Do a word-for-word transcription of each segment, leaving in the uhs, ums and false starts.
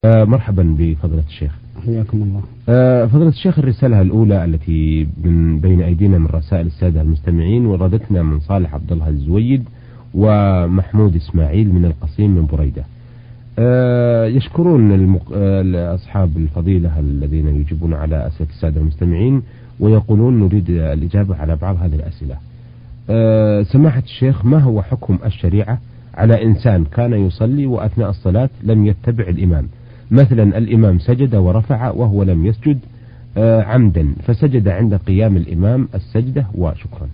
آه مرحبا بفضيلة الشيخ. حياكم الله. آه فضيلة الشيخ، الرسالة الأولى التي من بين أيدينا من رسائل السادة المستمعين وردتنا من صالح عبد الله الزويد ومحمود إسماعيل من القصيم من بريدة. آه يشكرون المق... آه أصحاب الفضيلة الذين يجيبون على أسئلة السادة المستمعين، ويقولون نريد الإجابة على بعض هذه الأسئلة. آه سماحة الشيخ، ما هو حكم الشريعة على إنسان كان يصلي وأثناء الصلاة لم يتبع الإمام؟ مثلا الإمام سجد ورفع وهو لم يسجد آه عمدا، فسجد عند قيام الإمام السجدة، وشكرا.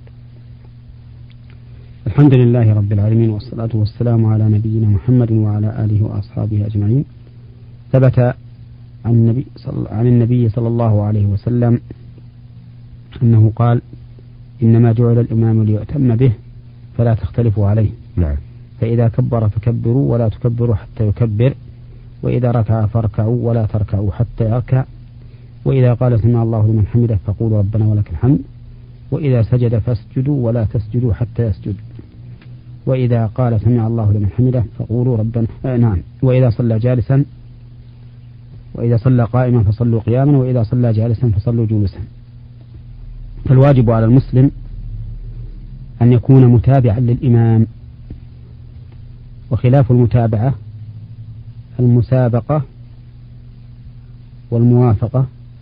الحمد لله رب العالمين، والصلاة والسلام على نبينا محمد وعلى آله وأصحابه أجمعين. ثبت عن النبي صلى, عن النبي صلى الله عليه وسلم أنه قال: إنما جعل الإمام ليؤتم به فلا تختلفوا عليه. نعم. فإذا كبر فكبروا ولا تكبروا حتى يكبر، وإذا ركع فاركعوا ولا تركعوا حتى يركع، وإذا قال سمع الله لمن حمده فقولوا ربنا ولك الحمد، وإذا سجد فاسجدوا ولا تسجدوا حتى يسجد، وإذا قال سمع الله لمن حمده فقولوا ربنا آه نعم وإذا صلى جالسا وإذا صلى قائما فصلوا قياما، وإذا صلى جالسا فصلوا جلوسا. فالواجب على المسلم أن يكون متابعا للإمام، وخلاف المتابعة المسابقة والموافقة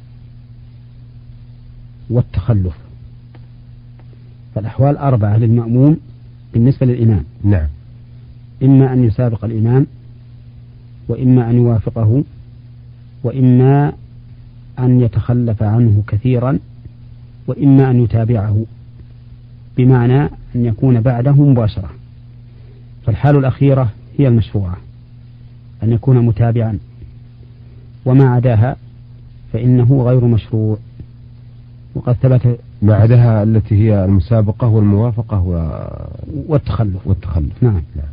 والتخلف. فالأحوال أربعة للمأموم بالنسبة للإمام. نعم. إما أن يسابق الإمام، وإما أن يوافقه، وإما أن يتخلف عنه كثيرا، وإما أن يتابعه، بمعنى أن يكون بعده مباشرة. فالحال الأخيرة هي المشروعة، أن يكون متابعا، وما عداها فإنه غير مشروع. وقد ثبت ما عداها التي هي المسابقة والموافقة و... والتخلف والتخلف نعم. نعم.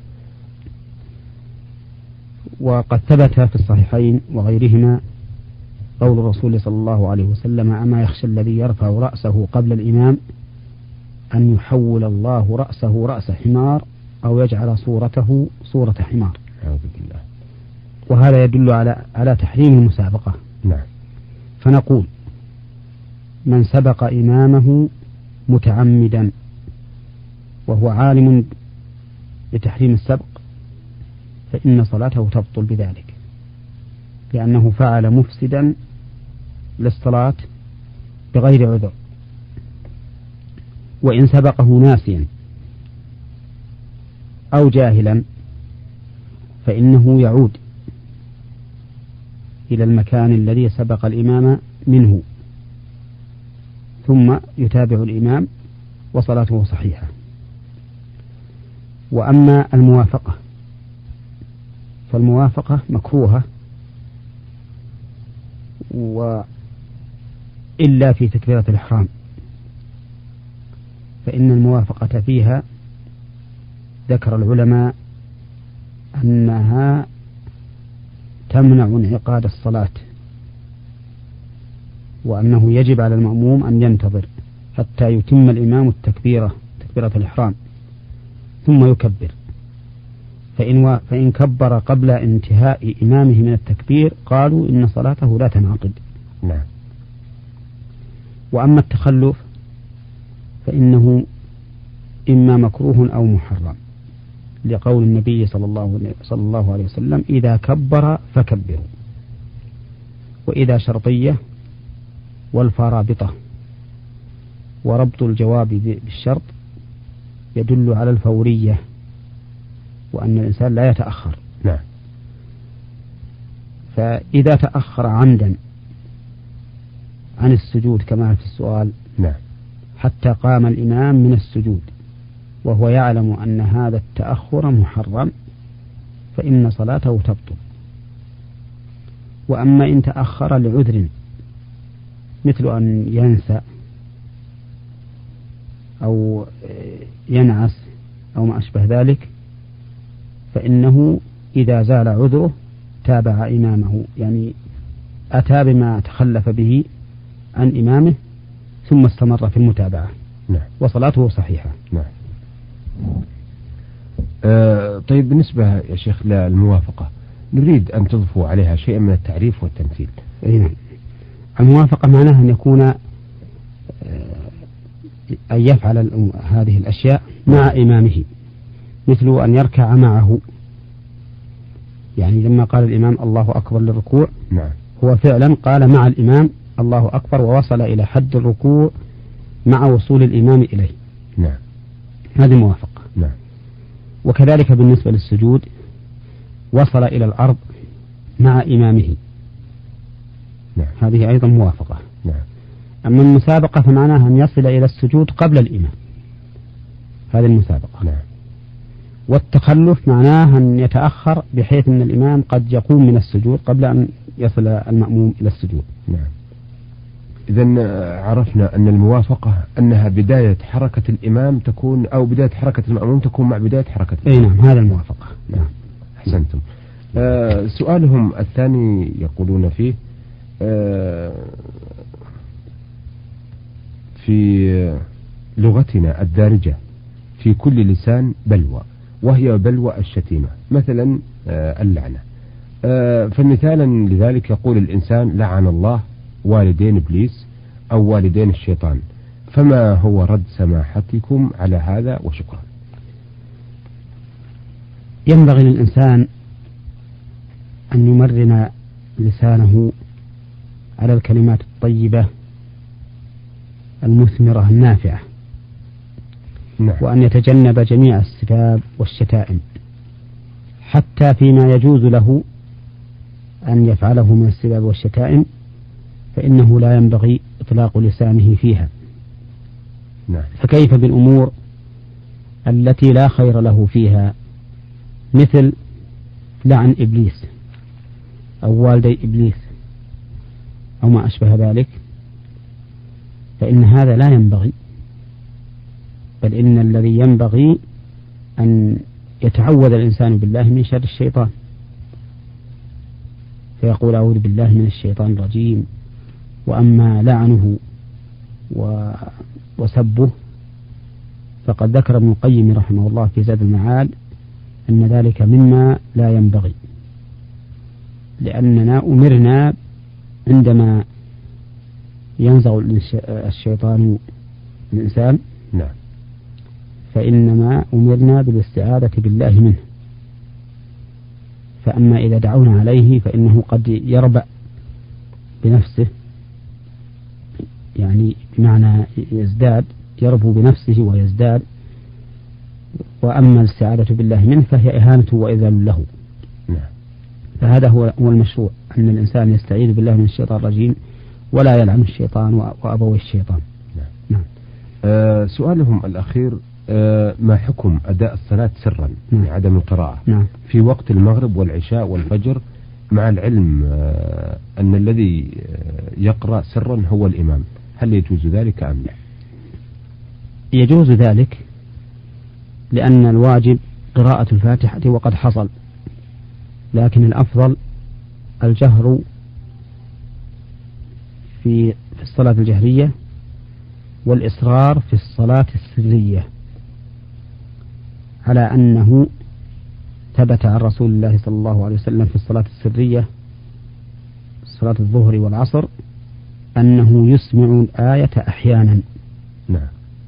وقد ثبت في الصحيحين وغيرهما قول الرسول صلى الله عليه وسلم: أما يخشى الذي يرفع رأسه قبل الإمام أن يحول الله رأسه رأس حمار أو يجعل صورته صورة حمار. أعوذ بالله. وهذا يدل على على تحريم المسابقة. نعم. فنقول: من سبق إمامه متعمدا وهو عالم بتحريم السبق فإن صلاته تبطل بذلك، لأنه فعل مفسدا للصلاة بغير عذر. وإن سبقه ناسيا أو جاهلا فإنه يعود إلى المكان الذي سبق الإمام منه، ثم يتابع الإمام وصلاته صحيحة. وأما الموافقة فالموافقة مكروهة، وإلا في تكبيرة الإحرام، فإن الموافقة فيها ذكر العلماء أنها تمنع انعقاد الصلاة، وأنه يجب على المأموم أن ينتظر حتى يتم الإمام التكبيرة تكبيرة الإحرام ثم يكبر. فإن, فإن كبر قبل انتهاء إمامه من التكبير قالوا إن صلاته لا تنعقد. نعم. وأما التخلف فإنه إما مكروه أو محرم، لقول النبي صلى الله, صلى الله عليه وسلم: إذا كبر فكبروا. وإذا شرطية والفرابطة، وربط الجواب بالشرط يدل على الفورية، وأن الإنسان لا يتأخر. نعم. فإذا تأخر عمدا عن السجود كما في السؤال نعم. حتى قام الإمام من السجود وهو يعلم أن هذا التأخر محرم فإن صلاته تبطل. وأما إن تأخر لعذر مثل أن ينسى أو ينعس أو ما أشبه ذلك فإنه إذا زال عذره تابع إمامه، يعني أتى بما تخلف به عن إمامه ثم استمر في المتابعة. نعم. وصلاته صحيحة. نعم. آه طيب، بالنسبة يا شيخ للموافقة، نريد أن تضفوا عليها شيئا من التعريف والتمثيل. أي نعم. الموافقة معناها أن يكون أن يفعل هذه الأشياء مع إمامه، مثل أن يركع معه، يعني لما قال الإمام الله أكبر للركوع، نعم، هو فعلا قال مع الإمام الله أكبر ووصل إلى حد الركوع مع وصول الإمام إليه. نعم، هذه موافقة. نعم. وكذلك بالنسبة للسجود وصل إلى الأرض مع إمامه. نعم. هذه أيضا موافقة. نعم. أما المسابقة فمعناها أن يصل إلى السجود قبل الإمام، هذه المسابقة. نعم. والتخلف معناه أن يتأخر بحيث أن الإمام قد يقوم من السجود قبل أن يصل المأموم إلى السجود. نعم. إذن عرفنا أن الموافقة أنها بداية حركة الإمام تكون أو بداية حركة المأموم تكون مع بداية حركة الإمام. أي نعم، هذا الموافقة. نعم. أحسنتم. آه سؤالهم الثاني يقولون فيه آه في لغتنا الدارجة في كل لسان بلوى، وهي بلوى الشتيمة، مثلا آه اللعنة. آه فمثالا لذلك يقول الإنسان لعن الله والدين إبليس أو والدين الشيطان، فما هو رد سماحتكم على هذا؟ وشكرا. ينبغي للإنسان أن يمرن لسانه على الكلمات الطيبة المثمرة النافعة. نعم. وأن يتجنب جميع السباب والشتائم، حتى فيما يجوز له أن يفعله من السباب والشتائم فإنه لا ينبغي إطلاق لسانه فيها. نعم. فكيف بالأمور التي لا خير له فيها، مثل لعن إبليس أو والدي إبليس أو ما أشبه ذلك، فإن هذا لا ينبغي، بل إن الذي ينبغي أن يتعوذ الإنسان بالله من شر الشيطان، فيقول أعوذ بالله من الشيطان الرجيم. وأما لعنه وسبه فقد ذكر ابن القيم رحمه الله في زاد المعاد أن ذلك مما لا ينبغي، لأننا أمرنا عندما ينزغ الشيطان الإنسان نعم. فإنما أمرنا بالاستعاذة بالله منه، فأما إذا دعونا عليه فإنه قد يربأ بنفسه، يعني بمعنى يزداد، يربو بنفسه ويزداد. وأما الاستعاذة بالله منه فهي إهانة وإذلال له. نعم. فهذا هو هو المشروع، أن الإنسان يستعيذ بالله من الشيطان الرجيم ولا يلعن الشيطان وأبوي الشيطان. نعم. نعم. آه سؤالهم الأخير آه ما حكم أداء الصلاة سرا نعم. لعدم القراءة نعم. في وقت المغرب والعشاء والفجر، مع العلم آه أن الذي آه يقرأ سرا هو الإمام، هل يجوز ذلك أم لا؟ يجوز ذلك، لأن الواجب قراءة الفاتحة وقد حصل، لكن الأفضل الجهر في في الصلاة الجهرية والإصرار في الصلاة السرية، على أنه ثبت عن رسول الله صلى الله عليه وسلم في الصلاة السرية صلاة الظهر والعصر أنه يسمع الآية أحيانا. نعم.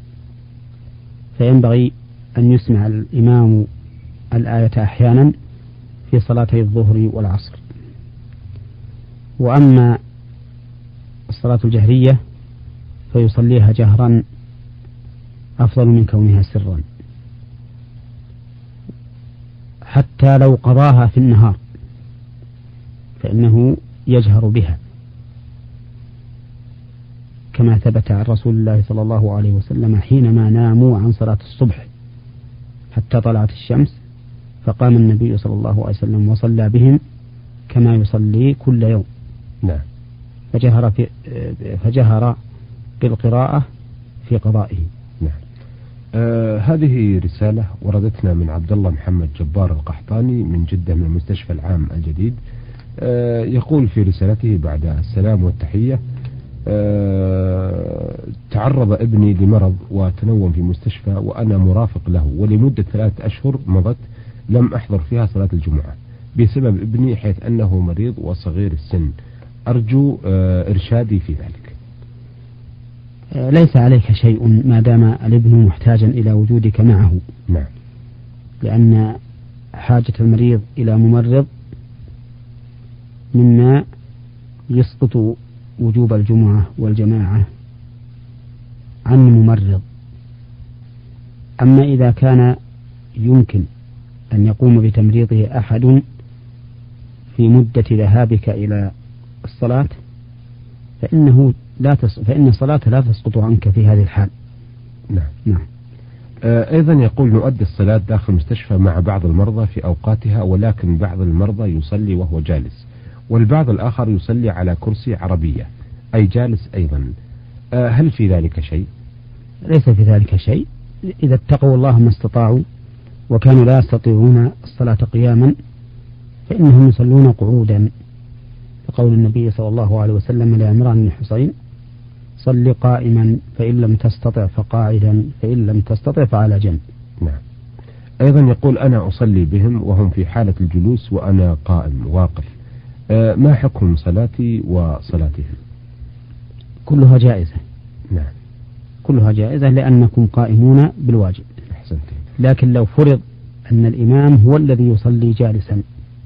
فينبغي أن يسمع الإمام الآية أحيانا في صلاتي الظهر والعصر. وأما الصلاة الجهرية فيصليها جهرا أفضل من كونها سرا، حتى لو قضاها في النهار فإنه يجهر بها، كما ثبت عن رسول الله صلى الله عليه وسلم حينما ناموا عن صلاة الصبح حتى طلعت الشمس، فقام النبي صلى الله عليه وسلم وصلى بهم كما يصلي كل يوم. نعم. فجهر, في فجهر بالقراءة في قضائه. نعم. آه هذه رسالة وردتنا من عبد الله محمد جبار القحطاني من جدة من المستشفى العام الجديد. آه يقول في رسالته بعد السلام والتحية: أه تعرض ابني لمرض وتنوم في مستشفى وأنا مرافق له، ولمدة ثلاثة أشهر مضت لم أحضر فيها صلاة الجمعة، بسبب ابني حيث أنه مريض وصغير السن، أرجو إرشادي في ذلك. ليس عليك شيء ما دام الابن محتاجا إلى وجودك معه. نعم. لأن حاجة المريض إلى ممرض مما يسقط وجوب الجمعة والجماعة عن ممرض. أما إذا كان يمكن أن يقوم بتمريضه أحد في مدة ذهابك إلى الصلاة فإنه لا تس... فإن الصلاة لا تسقط عنك في هذه الحال. نعم. نعم. آه أيضا يقول نؤدي الصلاة داخل المستشفى مع بعض المرضى في أوقاتها، ولكن بعض المرضى يصلي وهو جالس، والبعض الآخر يصلي على كرسي عربية أي جالس أيضا. آه هل في ذلك شيء؟ ليس في ذلك شيء. إذا اتقوا الله ما استطاعوا وكانوا لا يستطيعون الصلاة قياما فإنهم يصلون قعودا، لقول النبي صلى الله عليه وسلم لعمران بن حصين: صل قائما فإن لم تستطع فقاعدا فإن لم تستطع فعلى جنب. نعم. أيضا يقول أنا أصلي بهم وهم في حالة الجلوس وأنا قائم واقف، أه ما حكم صلاتي وصلاتهم؟ كلها جائزة. نعم. كلها جائزة لأنكم قائمون بالواجب. أحسنت. لكن لو فرض أن الإمام هو الذي يصلي جالسا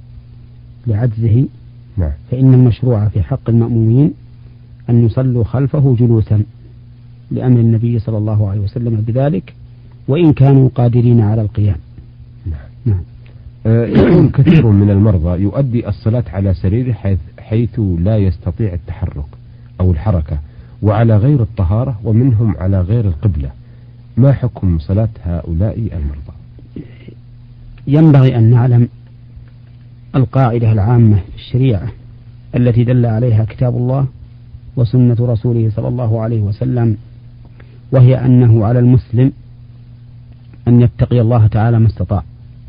لعجزه، نعم، فإن المشروع في حق المأمومين أن يصلوا خلفه جلوسا لأمر النبي صلى الله عليه وسلم بذلك، وإن كانوا قادرين على القيام. نعم. نعم. آه يكون كثير من المرضى يؤدي الصلاة على سريره حيث, حيث لا يستطيع التحرك أو الحركة، وعلى غير الطهارة، ومنهم على غير القبلة، ما حكم صلاة هؤلاء المرضى؟ ينبغي أن نعلم القاعدة العامة في الشريعة التي دل عليها كتاب الله وسنة رسوله صلى الله عليه وسلم، وهي أنه على المسلم أن يتقي الله تعالى ما استطاع،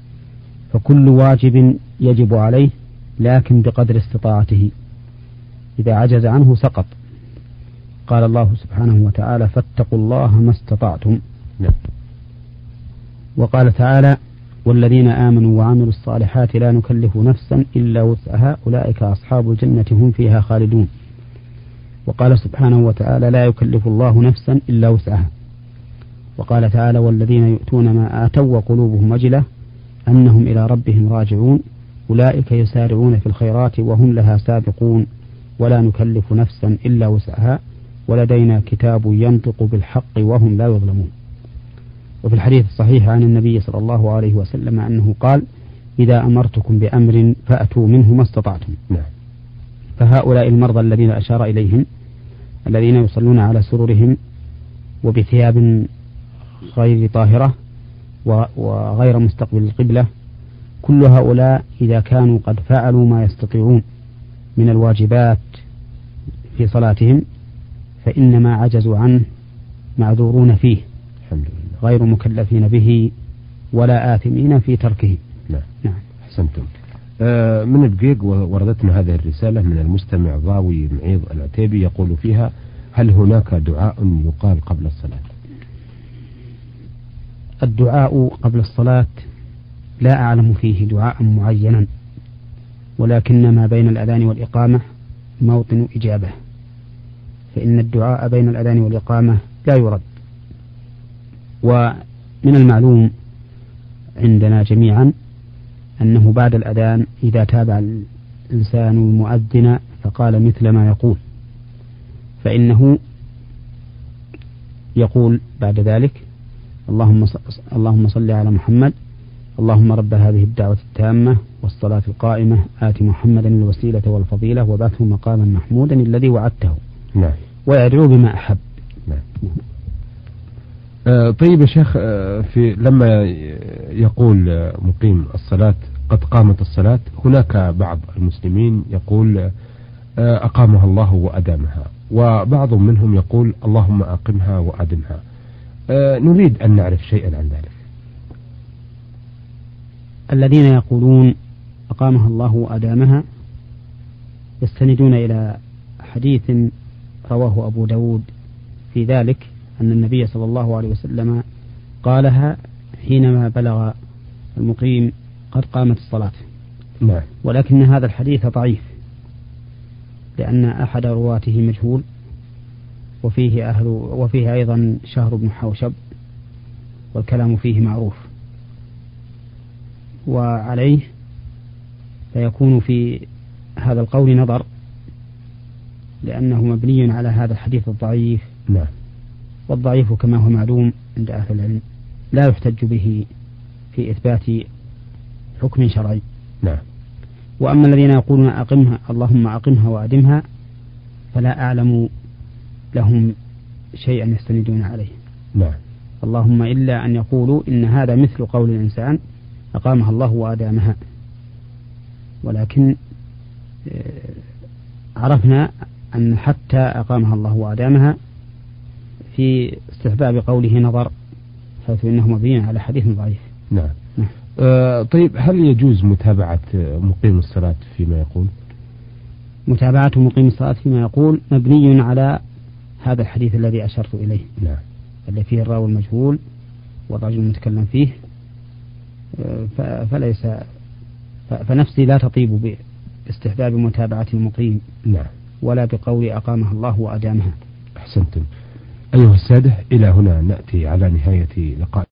فكل واجب يجب عليه لكن بقدر استطاعته، إذا عجز عنه سقط. قال الله سبحانه وتعالى: فاتقوا الله ما استطعتم. نعم. وقال تعالى: والذين آمنوا وعملوا الصالحات لا نكلف نفسا إلا وسعها أولئك أصحاب الجنة هم فيها خالدون. وقال سبحانه وتعالى: لا يكلف الله نفسا إلا وسعها. وقال تعالى: والذين يؤتون ما آتوا وقلوبهم وجلة أنهم إلى ربهم راجعون أولئك يسارعون في الخيرات وهم لها سابقون ولا نكلف نفسا إلا وسعها ولدينا كتاب ينطق بالحق وهم لا يظلمون. وفي الحديث الصحيح عن النبي صلى الله عليه وسلم أنه قال: إذا أمرتكم بأمر فأتوا منه ما استطعتم. نعم. فهؤلاء المرضى الذين أشار إليهم الذين يصلون على سررهم وبثياب غير طاهرة وغير مستقبل القبلة، كل هؤلاء إذا كانوا قد فعلوا ما يستطيعون من الواجبات في صلاتهم فإن ما عجزوا عنه معذورون فيه، الحمد لله، غير مكلفين به ولا آثمين في تركه. نعم. نعم. أحسنتم. آه من الدقيق وردتنا هذه الرسالة من المستمع ضاوي معيض العتيبي، يقول فيها: هل هناك دعاء يقال قبل الصلاة؟ الدعاء قبل الصلاة لا أعلم فيه دعاء معينا، ولكن ما بين الأذان والإقامة موطن إجابة، فإن الدعاء بين الأذان والإقامة لا يرد. ومن المعلوم عندنا جميعا أنه بعد الأذان إذا تابع الإنسان المؤذن فقال مثل ما يقول فإنه يقول بعد ذلك: اللهم اللهم صل على محمد، اللهم رب هذه الدعوة التامة والصلاة القائمة آت محمدا الوسيلة والفضيلة وبعثه مقاما محمودا الذي وعدته. نعم. ويدعو بما أحب. نعم. آه طيب يا شيخ، آه في لما يقول آه مقيم الصلاة قد قامت الصلاة، هناك بعض المسلمين يقول آه أقامها الله وأدامها، وبعض منهم يقول اللهم أقمها وأدمها. آه نريد أن نعرف شيئا عن ذلك. الذين يقولون أقامها الله وأدامها يستندون إلى حديث رواه أبو داود في ذلك أن النبي صلى الله عليه وسلم قالها حينما بلغ المقيم قد قامت الصلاة، نعم. ولكن هذا الحديث ضعيف لأن أحد رواته مجهول، وفيه أهل وفيه أيضا شهر بن حوشب، والكلام فيه معروف، وعليه فيكون في هذا القول نظر لأنه مبني على هذا الحديث الضعيف. نعم. والضعيف كما هو معلوم عند أهل العلم لا يحتج به في إثبات حكم شرعي. نعم. وأما الذين يقولون أقمها اللهم أقمها وأدمها فلا أعلم لهم شيئا يستندون عليه. نعم. اللهم إلا أن يقولوا إن هذا مثل قول الإنسان أقامها الله وأدامها، ولكن عرفنا أن حتى أقامها الله وأدامها في استحباب قوله نظر، حيث إنه مبني على حديث ضعيف. نعم. نعم. آه طيب، هل يجوز متابعة مقيم الصلاة فيما يقول؟ متابعة مقيم الصلاة فيما يقول مبني على هذا الحديث الذي أشرت إليه. نعم. الذي فيه الراوي المجهول والرجل المتكلم فيه، فليس فنفسي لا تطيب باستحباب متابعة المقيم. نعم. ولا بقول أقامها الله وأدامها. أحسنتم. أيها السادة، إلى هنا نأتي على نهاية لقاء